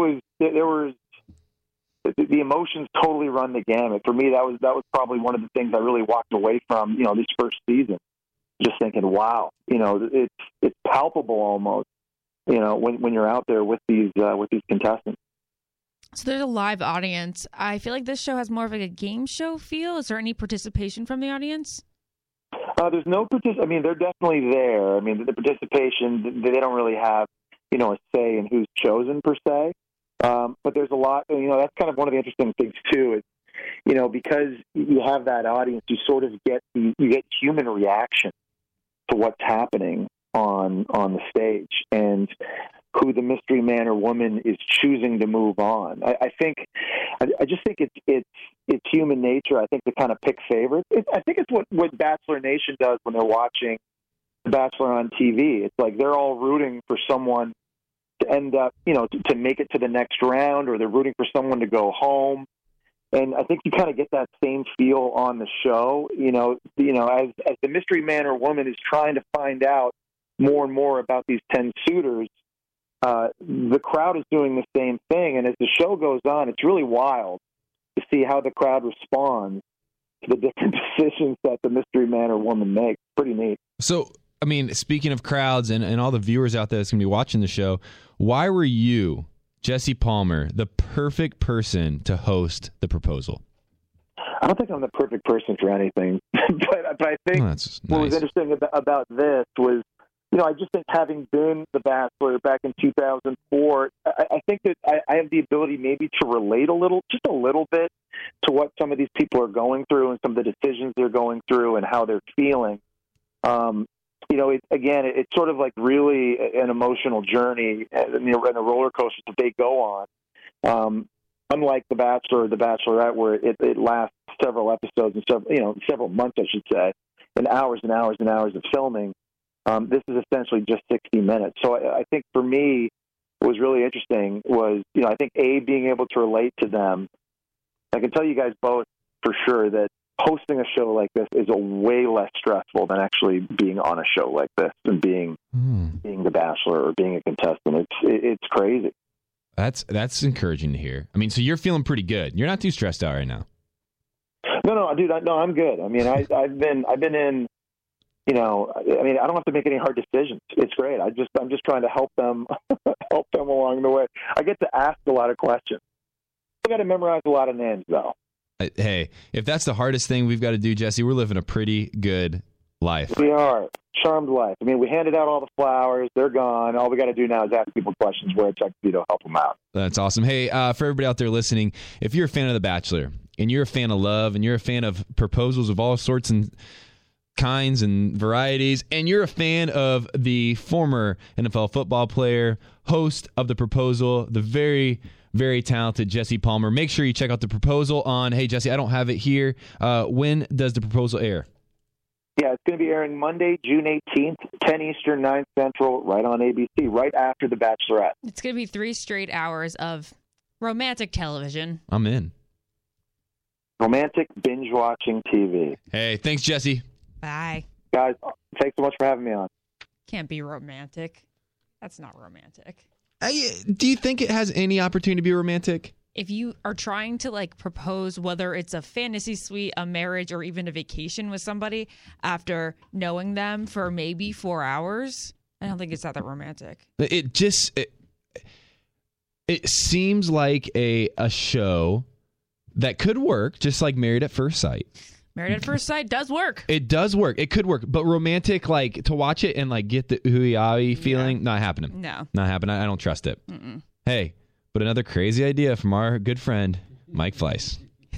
emotions totally run the gamut. For me, that was probably one of the things I really walked away from, this first season. Just thinking, wow, it's palpable almost, when you're out there with these contestants. So there's a live audience. I feel like this show has more of like a game show feel. Is there any participation from the audience? There's no participation. They're definitely there. The participation, they don't really have, a say in who's chosen per se. But there's a lot. That's kind of one of the interesting things too. Is because you have that audience, you sort of get human reaction to what's happening on the stage and who the mystery man or woman is choosing to move on. I just think it's human nature. I think to kind of pick favorites. I think it's what Bachelor Nation does when they're watching The Bachelor on TV. It's like they're all rooting for someone to end up, to make it to the next round, or they're rooting for someone to go home. And I think you kind of get that same feel on the show, as the mystery man or woman is trying to find out more and more about these 10 suitors, the crowd is doing the same thing. And as the show goes on, it's really wild to see how the crowd responds to the different decisions that the mystery man or woman makes. Pretty neat. So, speaking of crowds and all the viewers out there that's going to be watching the show, why were you, Jesse Palmer, the perfect person to host The Proposal? I don't think I'm the perfect person for anything, but I think what was interesting about this was, I just think having been The Bachelor back in 2004, I think that I have the ability maybe to relate just a little bit to to what some of these people are going through and some of the decisions they're going through and how they're feeling. It's sort of like really an emotional journey and a roller coaster that they go on. Unlike The Bachelor or The Bachelorette, where it lasts several episodes and several months, I should say, and hours and hours and hours of filming. This is essentially just 60 minutes. So I think for me, what was really interesting was, I think being able to relate to them. I can tell you guys both for sure that hosting a show like this is a way less stressful than actually being on a show like this and being The Bachelor or being a contestant. It's crazy. That's encouraging to hear. I mean, so you're feeling pretty good. You're not too stressed out right now. No, dude. No, I'm good. I mean, I've been in. I don't have to make any hard decisions. It's great. I'm just trying to help them along the way. I get to ask a lot of questions. I got to memorize a lot of names, though. Hey, if that's the hardest thing we've got to do, Jesse, we're living a pretty good life. We are. Charmed life. I mean, we handed out all the flowers. They're gone. All we got to do now is ask people questions where it's actually to help them out. That's awesome. Hey, for everybody out there listening, if you're a fan of The Bachelor and you're a fan of love and you're a fan of proposals of all sorts and kinds and varieties, and you're a fan of the former NFL football player, host of The Proposal, the very, very talented Jesse Palmer, make sure you check out The Proposal on, hey, Jesse, I don't have it here. When does The Proposal air? Yeah, it's going to be airing Monday, June 18th, 10 Eastern, 9 Central, right on ABC, right after The Bachelorette. It's going to be 3 straight hours of romantic television. I'm in. Romantic binge-watching TV. Hey, thanks, Jesse. Bye. Guys, thanks so much for having me on. Can't be romantic. That's not romantic. Do you think it has any opportunity to be romantic? If you are trying to propose, whether it's a fantasy suite, a marriage, or even a vacation with somebody after knowing them for maybe 4 hours, I don't think it's that romantic. It seems like a show that could work, just like Married at First Sight. Married at First Sight does work. It does work. It could work. But romantic, to watch it and get the ooey-aaey feeling, not happening. No. Not happening. I don't trust it. Mm-mm. Hey, but another crazy idea from our good friend, Mike Fleiss.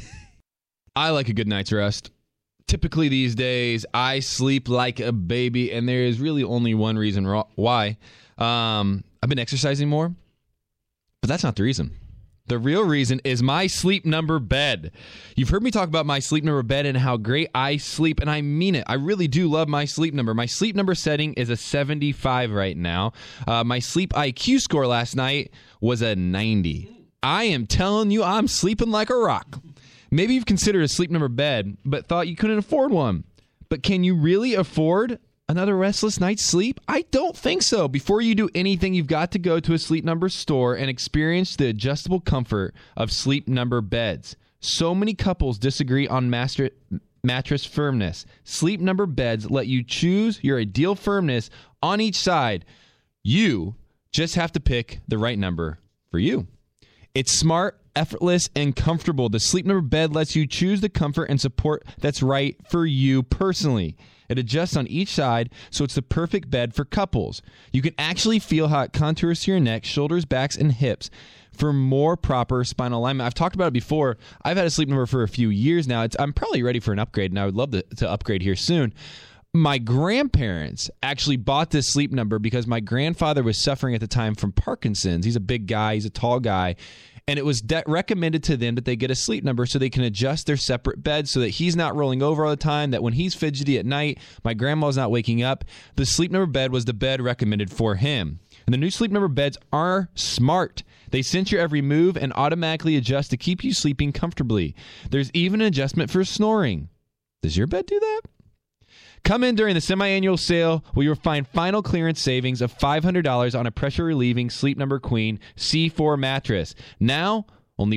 I like a good night's rest. Typically these days, I sleep like a baby, and there is really only one reason why. I've been exercising more, but that's not the reason. The real reason is my Sleep Number bed. You've heard me talk about my Sleep Number bed and how great I sleep, and I mean it. I really do love my Sleep Number. My Sleep Number setting is a 75 right now. My Sleep IQ score last night was a 90. I am telling you, I'm sleeping like a rock. Maybe you've considered a Sleep Number bed, but thought you couldn't afford one. But can you really afford another restless night's sleep? I don't think so. Before you do anything, you've got to go to a Sleep Number store and experience the adjustable comfort of Sleep Number beds. So many couples disagree on mattress firmness. Sleep Number beds let you choose your ideal firmness on each side. You just have to pick the right number for you. It's smart, effortless, and comfortable. The Sleep Number bed lets you choose the comfort and support that's right for you personally. It adjusts on each side, so it's the perfect bed for couples. You can actually feel how it contours to your neck, shoulders, backs, and hips for more proper spinal alignment. I've talked about it before. I've had a Sleep Number for a few years now. I'm probably ready for an upgrade, and I would love to upgrade here soon. My grandparents actually bought this Sleep Number because my grandfather was suffering at the time from Parkinson's. He's a big guy. He's a tall guy. And it was recommended to them that they get a Sleep Number so they can adjust their separate beds so that he's not rolling over all the time, that when he's fidgety at night, my grandma's not waking up. The Sleep Number bed was the bed recommended for him. And the new Sleep Number beds are smart. They sense your every move and automatically adjust to keep you sleeping comfortably. There's even an adjustment for snoring. Does your bed do that? Come in during the semi-annual sale where you'll find final clearance savings of $500 on a pressure-relieving Sleep Number Queen C4 mattress. Now, only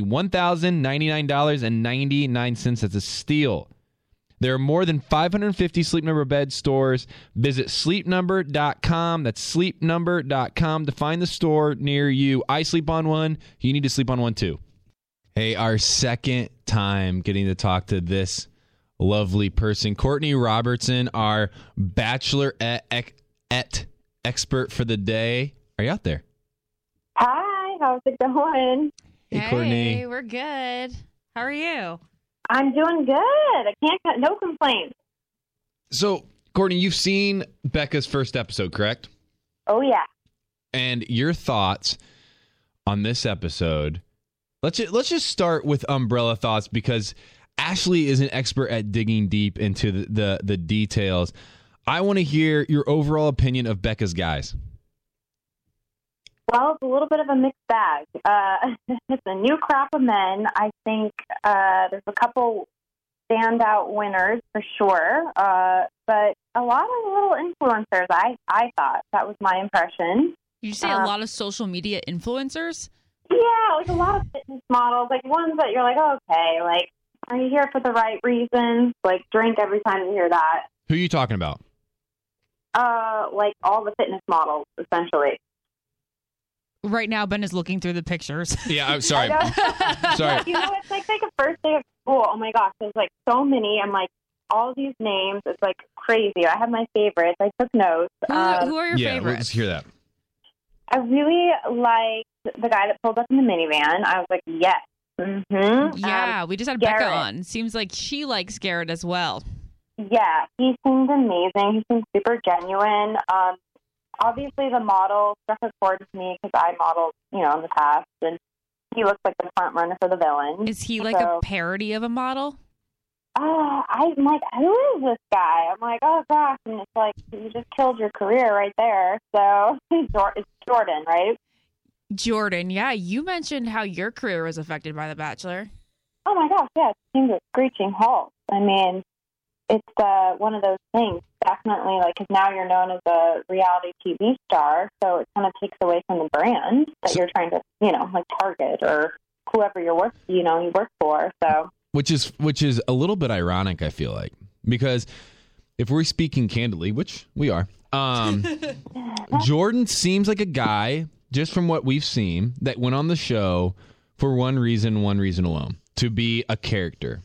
$1,099.99. That's a steal. There are more than 550 Sleep Number bed stores. Visit sleepnumber.com. That's sleepnumber.com to find the store near you. I sleep on one. You need to sleep on one too. Hey, our second time getting to talk to this lovely person, Courtney Robertson, our Bachelorette expert for the day. Are you out there? Hi, how's it going? Hey, Courtney. We're good. How are you? I'm doing good. I can't. No complaints. So, Courtney, you've seen Becca's first episode, correct? Oh yeah. And your thoughts on this episode. Let's just start with umbrella thoughts because Ashley is an expert at digging deep into the details. I want to hear your overall opinion of Becca's guys. Well, it's a little bit of a mixed bag. It's a new crop of men. I think there's a couple standout winners for sure, but a lot of little influencers. I thought that was my impression. You say a lot of social media influencers? Yeah, like a lot of fitness models, like ones that you're like, okay, like, are you here for the right reasons? Like, drink every time you hear that. Who are you talking about? Like all the fitness models, essentially. Right now, Ben is looking through the pictures. Yeah, I'm sorry. Sorry. You know, it's like a first day of school. Oh my gosh, there's like so many. I'm like, all these names. It's like crazy. I have my favorites. I took notes. Who are your favorites? Let's hear that. I really liked the guy that pulled up in the minivan. I was like, yes. Mm-hmm. Yeah, we just had Garrett. Becca on. Seems like she likes Garrett as well. Yeah, he seemed amazing. He seemed super genuine. Obviously, the model struck a chord with me because I modeled, in the past, and he looks like the front runner for the villain. Is he like a parody of a model? I'm like, who is this guy? I'm like, oh gosh, and it's like, you just killed your career right there. So it's Jordan, right? Jordan, yeah. You mentioned how your career was affected by The Bachelor. Oh my gosh, yeah, it seems a screeching halt. I mean, it's one of those things, definitely, like, because now you're known as a reality TV star, so it kind of takes away from the brand that you're trying to, like target or whoever you work for. So, which is a little bit ironic, I feel like, because if we're speaking candidly, which we are, Jordan seems like a guy, just from what we've seen, that went on the show for one reason alone, to be a character.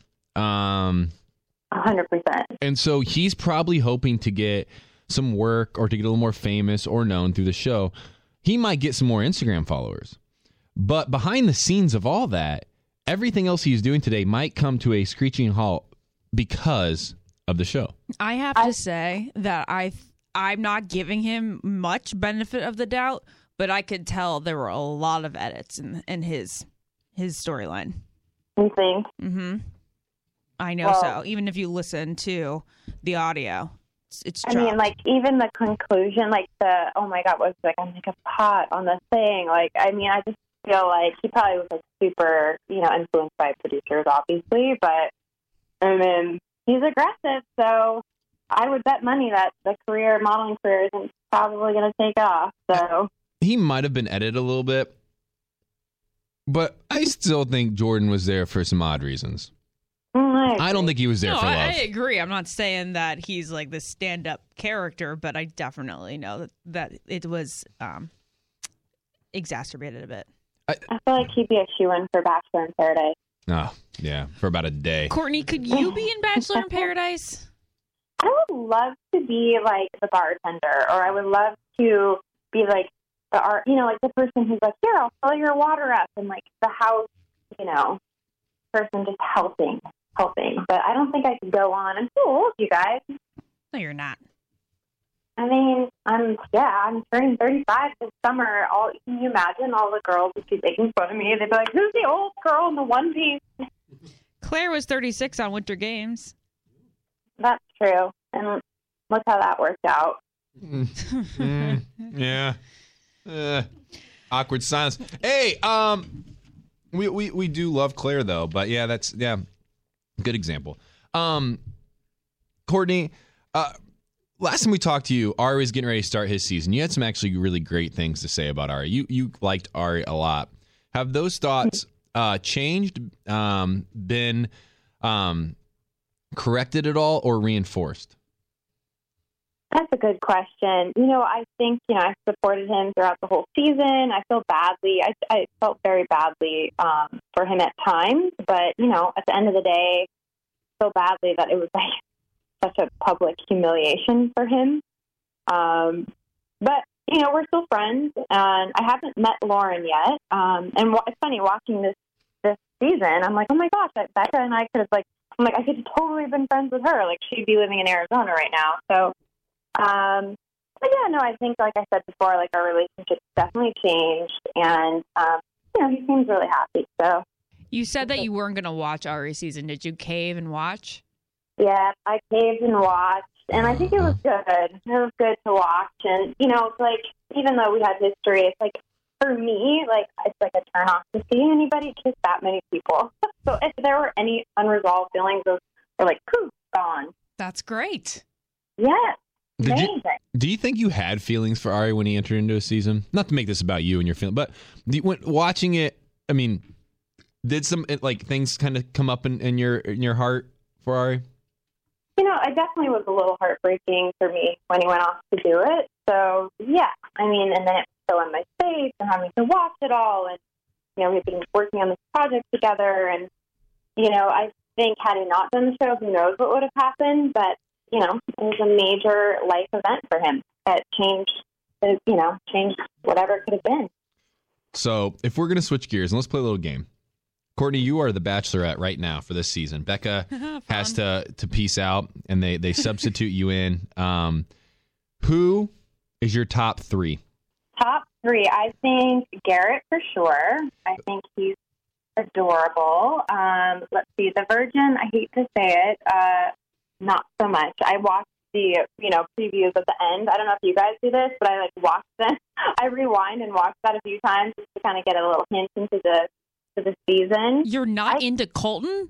100%. And so he's probably hoping to get some work or to get a little more famous or known through the show. He might get some more Instagram followers. But behind the scenes of all that, everything else he's doing today might come to a screeching halt because of the show. I have to say that I'm not giving him much benefit of the doubt, but I could tell there were a lot of edits in his storyline. You think? Mm-hmm. I know so. Even if you listen to the audio, it's I mean, like, even the conclusion, like oh my God, was like, I'm like a pot on the thing. Like, I mean, I just feel like he probably was like super, influenced by producers, obviously, but I mean, he's aggressive, so I would bet money that the modeling career isn't probably going to take off. So he might have been edited a little bit, but I still think Jordan was there for some odd reasons. I don't think he was there for love. I agree. I'm not saying that he's like this stand-up character, but I definitely know that it was exacerbated a bit. I feel like he'd be a shoo-in for Bachelor in Paradise. Oh, yeah, for about a day. Courtney, could you be in Bachelor in Paradise? I would love to be like the bartender, or I would love to be like like the person who's like, here, I'll fill your water up, and like the house, person just helping. But I don't think I could go on. I'm too old, you guys. No, you're not. I mean, I'm turning 35 this summer. Can you imagine all the girls would be making fun of me? They'd be like, who's the old girl in the one piece? Claire was 36 on Winter Games. That's true. And look how that worked out. Yeah. Awkward silence. Hey, we do love Claire though, but yeah, good example. Courtney, last time we talked to you, Ari was getting ready to start his season. You had some actually really great things to say about Ari. You liked Ari a lot. Have those thoughts changed, been corrected at all, or reinforced? That's a good question. I think, I supported him throughout the whole season. I feel badly. I felt very badly for him at times. But, at the end of the day, I feel badly that it was like such a public humiliation for him. But, we're still friends. And I haven't met Lauren yet. And it's funny watching this season, I'm like, oh my gosh, Becca and I could have I'm like, I could have totally been friends with her. Like, she'd be living in Arizona right now. So, but yeah, no, I think, like I said before, like, our relationship definitely changed, and he seems really happy. So You said that you weren't going to watch Ari season. Did you cave and watch? yeah, I caved and watched, and I think it was good. It was good to watch, and it's like, even though we had history, it's like, for me, like, it's like a turn off to see anybody kiss that many people. So if there were any unresolved feelings, those were like, poof, gone. That's great. Yes. Do you think you had feelings for Ari when he entered into a season? Not to make this about you and your feelings, but when watching it, I mean, did some things kind of come up in your heart for Ari? It definitely was a little heartbreaking for me when he went off to do it. So yeah, I mean, and then it was still in my face and having to watch it all, and we've been working on this project together, and I think had he not done the show, who knows what would have happened, but it was a major life event for him that changed whatever it could have been. So if we're going to switch gears, and let's play a little game. Courtney, you are the Bachelorette right now for this season. Becca has to peace out, and they substitute you in. Who is your top three? Top three, I think Garrett for sure. I think he's adorable. Let's see, the Virgin, I hate to say it, not so much. I watched the previews at the end. I don't know if you guys do this, but I watch them. I rewind and watch that a few times just to kind of get a little hint into the season. You're not into Colton?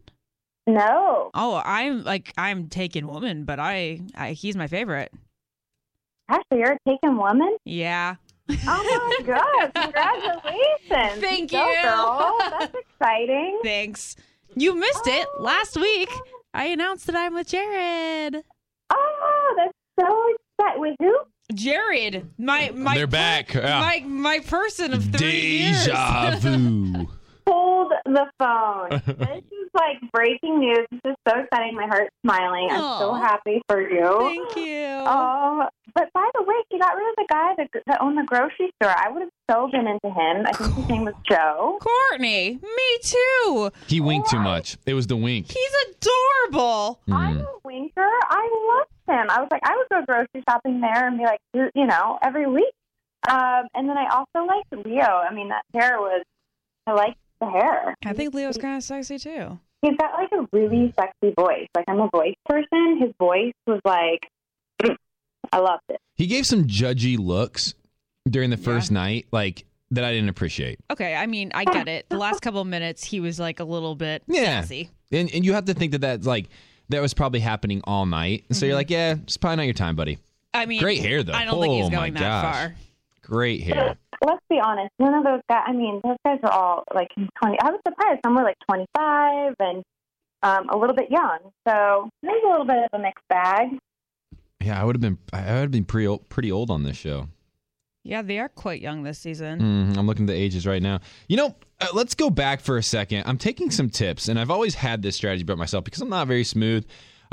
No. Oh, I'm taken woman, but he's my favorite. Actually, you're a taken woman? Yeah. Oh my God! Congratulations! Thank Go, you. girl. That's exciting. Thanks. You missed it last week. I announced that I'm with Jared. Oh, that's so exciting. With who? Jared, my They're back. Yeah. My person of 3 years. Deja vu. Hold the phone. This is like breaking news. This is so exciting. My heart's smiling. I'm so happy for you. Thank you. But by the way, you got rid of the guy that owned the grocery store. I would have so been into him. I think his name was Joe. Courtney, me too. He winked too much. It was the wink. He's adorable. I'm a winker. I loved him. I was like, I would go grocery shopping there and be like, every week. And then I also liked Leo. I mean, that hair I liked the hair. I think Leo's kind of sexy too. He's got like a really sexy voice. Like, I'm a voice person. His voice was like, I loved it. He gave some judgy looks during the first night, that I didn't appreciate. Okay, I mean, I get it. The last couple of minutes, he was like a little bit sassy. And you have to think that was probably happening all night. And so you're like, yeah, it's probably not your time, buddy. I mean, great hair though. I don't think he's going that far. Great hair. Let's be honest. None of those guys. I mean, those guys are all like 20. I was surprised. Some were like 25 and a little bit young. So there's a little bit of a mixed bag. Yeah, I would have been pretty old on this show. Yeah, they are quite young this season. I'm looking at the ages right now. Let's go back for a second. I'm taking some tips, and I've always had this strategy about myself because I'm not very smooth.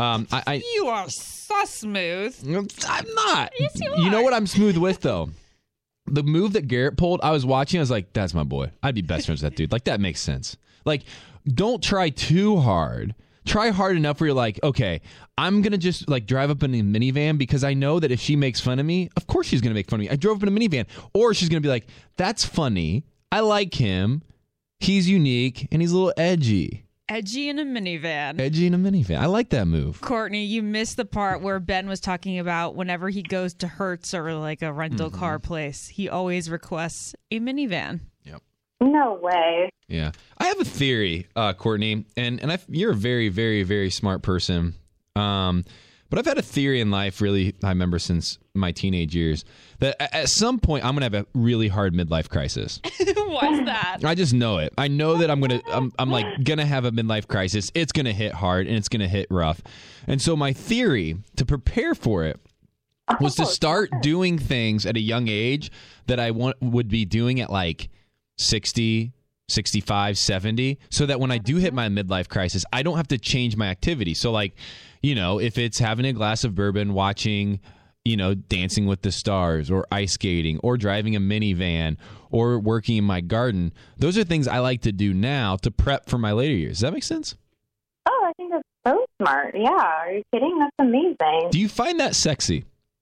You are so smooth. I'm not. Yes, you are. You know what I'm smooth with, though? The move that Garrett pulled, I was watching. I was like, that's my boy. I'd be best friends with that dude. Like, that makes sense. Like, don't try too hard. Try hard enough where you're like, okay, I'm going to just drive up in a minivan because I know that if she makes fun of me, of course she's going to make fun of me. I drove up in a minivan. Or she's going to be like, that's funny. I like him. He's unique and he's a little edgy. Edgy in a minivan. Edgy in a minivan. I like that move. Courtney, you missed the part where Ben was talking about whenever he goes to Hertz or like a rental car place, he always requests a minivan. Yep. No way. Yeah. I have a theory, Courtney, and you're a very, very, very smart person. But I've had a theory in life, really, I remember since my teenage years, that at some point I'm going to have a really hard midlife crisis. Why's that? I just know it. I know that I'm going to have a midlife crisis. It's going to hit hard and it's going to hit rough. And so my theory to prepare for it was to start doing things at a young age that I would be doing at 60, 65, 70, so that when I do hit my midlife crisis, I don't have to change my activity. So if it's having a glass of bourbon, watching, Dancing with the Stars or ice skating or driving a minivan or working in my garden. Those are things I like to do now to prep for my later years. Does that make sense? Oh, I think that's so smart. Yeah. Are you kidding? That's amazing. Do you find that sexy?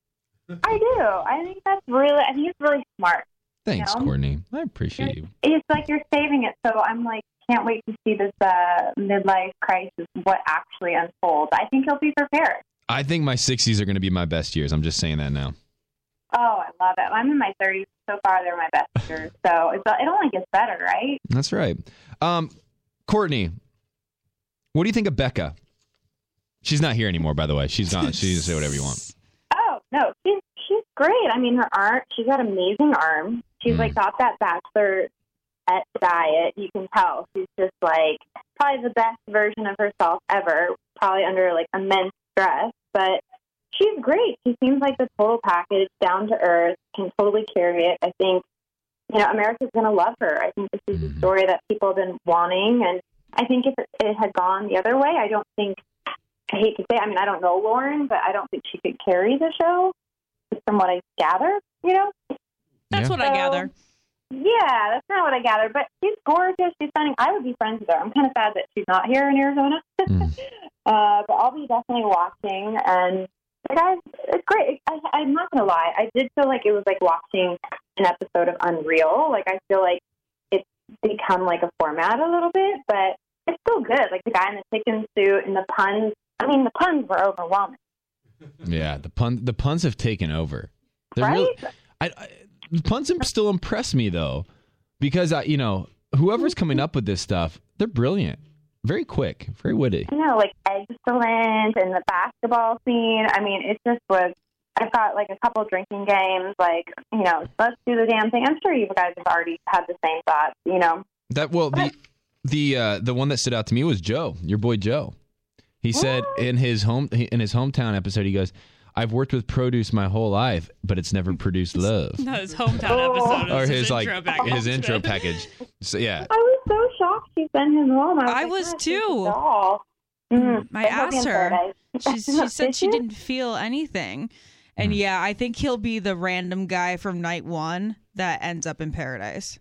I do. I think it's really smart. Thanks, Courtney. I appreciate you. It's like you're saving it. So I'm like, can't wait to see this midlife crisis, what actually unfolds. I think he'll be prepared. I think my 60s are going to be my best years. I'm just saying that now. Oh, I love it. I'm in my 30s. So far, they're my best years. So it only gets better, right? That's right. Courtney, what do you think of Becca? She's not here anymore, by the way. She's gone. She can say whatever you want. Oh, no. She's great. I mean, her arm, she's got amazing arms. She's like got that bachelor diet. You can tell. She's just like probably the best version of herself ever, probably under like immense stress. But she's great. She seems like the total package, down to earth, can totally carry it. I think, America's going to love her. I think this is a story that people have been wanting. And I think if it had gone the other way, I hate to say, I don't know Lauren, but I don't think she could carry the show, just from what I gather, That's what I gather. Yeah, that's not what I gathered. But she's gorgeous. She's stunning. I would be friends with her. I'm kind of sad that she's not here in Arizona. But I'll be definitely watching. And guys, it's great. I'm not going to lie. I did feel like it was like watching an episode of Unreal. Like, I feel like it's become like a format a little bit, but it's still good. Like the guy in the chicken suit and the puns. The puns were overwhelming. Yeah, the puns have taken over. They're right? The puns still impress me though, because whoever's coming up with this stuff, they're brilliant, very quick, very witty. Like excellent, and the basketball scene. It just was. I've got like a couple drinking games. Like let's do the damn thing. I'm sure you guys have already had the same thoughts. The one that stood out to me was Joe, your boy Joe. He said in his hometown episode, he goes, "I've worked with produce my whole life, but it's never produced love." No, his hometown episode or his intro package. So yeah, I was so shocked she sent him home. I was too. I asked her. She said she didn't feel anything, and I think he'll be the random guy from night one that ends up in paradise.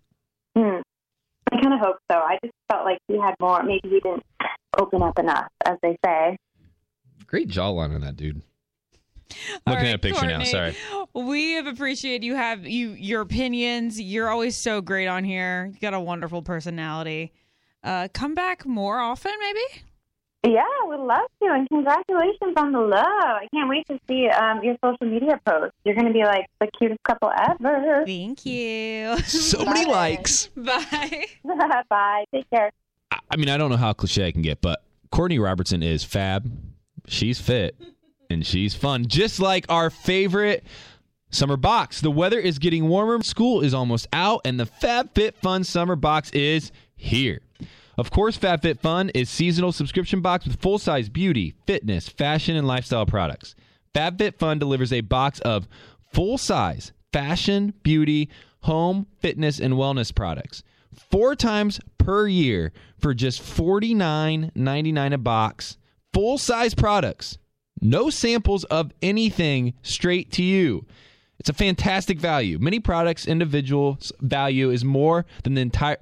I kind of hope so. I just felt like he had more. Maybe he didn't open up enough, as they say. Great jawline on that dude. Looking at a picture Courtney, now. Sorry. We have appreciated your opinions. You're always so great on here. You got a wonderful personality. Come back more often, maybe. Yeah, I would love to. And congratulations on the love. I can't wait to see your social media posts. You're going to be like the cutest couple ever. Thank you. So many likes. Bye. Bye. Take care. I don't know how cliche I can get, but Courtney Robertson is fab. She's fit. And she's fun. Just like our favorite summer box. The weather is getting warmer. School is almost out. And the FabFitFun summer box is here. Of course, FabFitFun is seasonal subscription box with full-size beauty, fitness, fashion, and lifestyle products. FabFitFun delivers a box of full-size fashion, beauty, home, fitness, and wellness products 4 times per year for just $49.99 a box. Full-size products. No samples of anything, straight to you. It's a fantastic value. Many products' individual value is more than the entire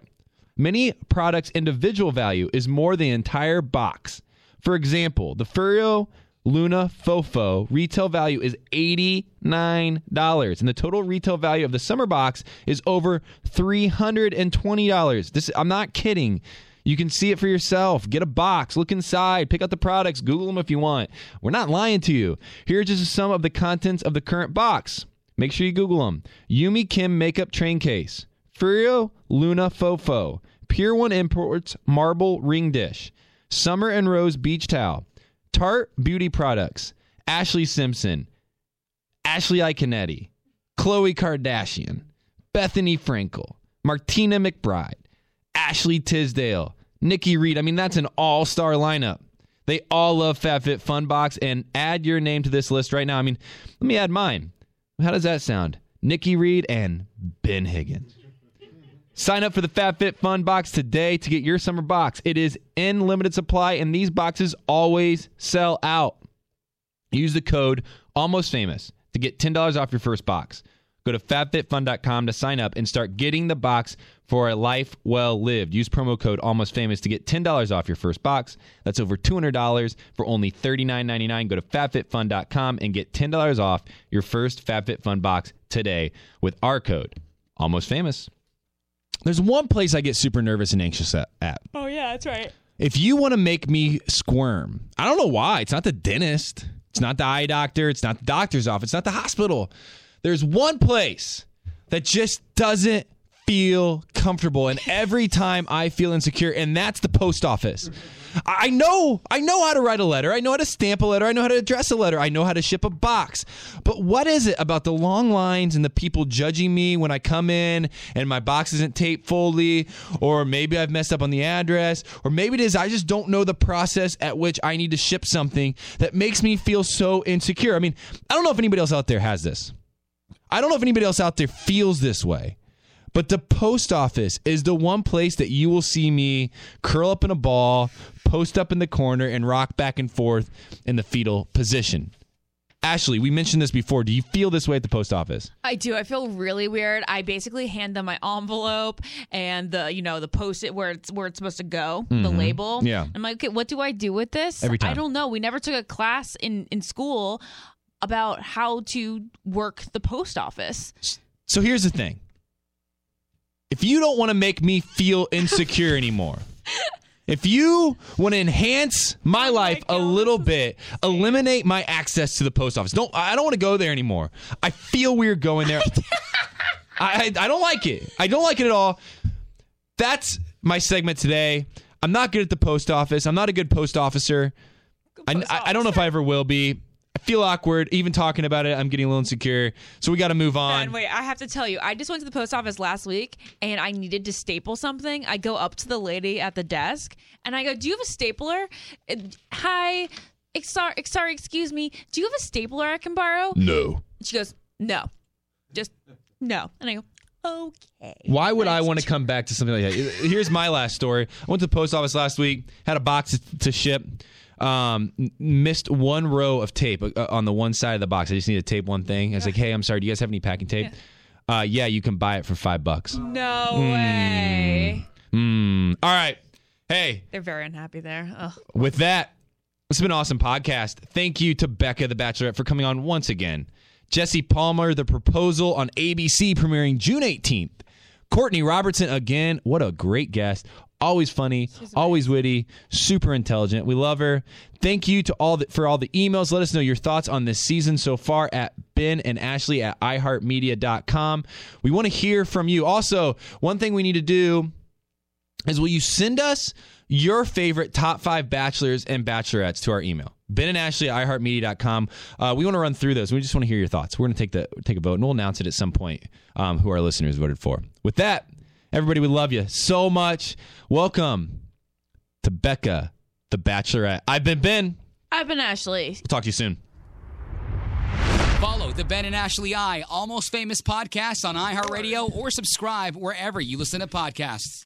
box. For example, the Furio Luna Fofo retail value is $89, and the total retail value of the summer box is over $320. I'm not kidding. You can see it for yourself. Get a box, look inside, pick out the products, Google them if you want. We're not lying to you. Here are just some of the contents of the current box. Make sure you Google them. Yumi Kim Makeup Train Case, Furio Luna Fofo, Pier 1 Imports Marble Ring Dish, Summer and Rose Beach Towel, Tarte Beauty Products, Ashley Simpson, Ashley Iconetti, Khloe Kardashian, Bethany Frankel, Martina McBride, Ashley Tisdale, Nikki Reed. That's an all-star lineup. They all love FabFitFun Box, and add your name to this list right now. Let me add mine. How does that sound? Nikki Reed and Ben Higgins. Sign up for the FabFitFun Box today to get your summer box. It is in limited supply, and these boxes always sell out. Use the code ALMOSTFAMOUS to get $10 off your first box. Go to FabFitFun.com to sign up and start getting the box for a life well lived. Use promo code AlmostFamous to get $10 off your first box. That's over $200 for only $39.99. Go to FabFitFun.com and get $10 off your first FabFitFun box today with our code AlmostFamous. There's one place I get super nervous and anxious at. Oh, yeah, that's right. If you want to make me squirm, I don't know why. It's not the dentist. It's not the eye doctor. It's not the doctor's office. It's not the hospital. There's one place that just doesn't feel comfortable, and every time I feel insecure, and that's the post office. I know how to write a letter. I know how to stamp a letter. I know how to address a letter. I know how to ship a box. But what is it about the long lines and the people judging me when I come in and my box isn't taped fully, or maybe I've messed up on the address, or maybe it is I just don't know the process at which I need to ship something that makes me feel so insecure? I mean, I don't know if anybody else out there has this. I don't know if anybody else out there feels this way. But the post office is the one place that you will see me curl up in a ball, post up in the corner, and rock back and forth in the fetal position. Ashley, we mentioned this before. Do you feel this way at the post office? I do. I feel really weird. I basically hand them my envelope and the post-it where it's supposed to go, the label. Yeah. I'm like, okay, what do I do with this? Every time. I don't know. We never took a class in school about how to work the post office. So here's the thing. If you don't want to make me feel insecure anymore, if you want to enhance my life a little bit, eliminate my access to the post office. I don't want to go there anymore. I feel weird going there. I don't like it. I don't like it at all. That's my segment today. I'm not good at the post office. I'm not a good post officer. I don't know if I ever will be. I feel awkward. Even talking about it, I'm getting a little insecure. So we got to move on. Man, wait, I have to tell you, I just went to the post office last week and I needed to staple something. I go up to the lady at the desk and I go, "Do you have a stapler?" "Hi, sorry, excuse me. Do you have a stapler I can borrow?" No. She goes, "No, just no." And I go, "Okay." Why would I want to come back to something like that? Here's my last story. I went to the post office last week, had a box to ship. Missed one row of tape on the one side of the box. I just need to tape one thing. I was like, "Hey, I'm sorry. Do you guys have any packing tape?" Yeah, you can buy it for $5. No way. All right. Hey. They're very unhappy there. Ugh. With that, this has been an awesome podcast. Thank you to Becca, the Bachelorette, for coming on once again. Jesse Palmer, The Proposal on ABC, premiering June 18th. Courtney Robertson, again. What a great guest. Always funny, always witty, super intelligent. We love her. Thank you to for all the emails. Let us know your thoughts on this season so far at Ben and Ashley at iHeartMedia.com. We want to hear from you. Also, one thing we need to do is, will you send us your favorite top 5 bachelors and bachelorettes to our email? Ben and Ashley at iHeartMedia.com. We want to run through those. We just want to hear your thoughts. We're going to take a vote, and we'll announce it at some point who our listeners voted for. With that, everybody, we love you so much. Welcome to Becca, the Bachelorette. I've been Ben. I've been Ashley. We'll talk to you soon. Follow the Ben and Ashley Almost Famous podcast on iHeartRadio or subscribe wherever you listen to podcasts.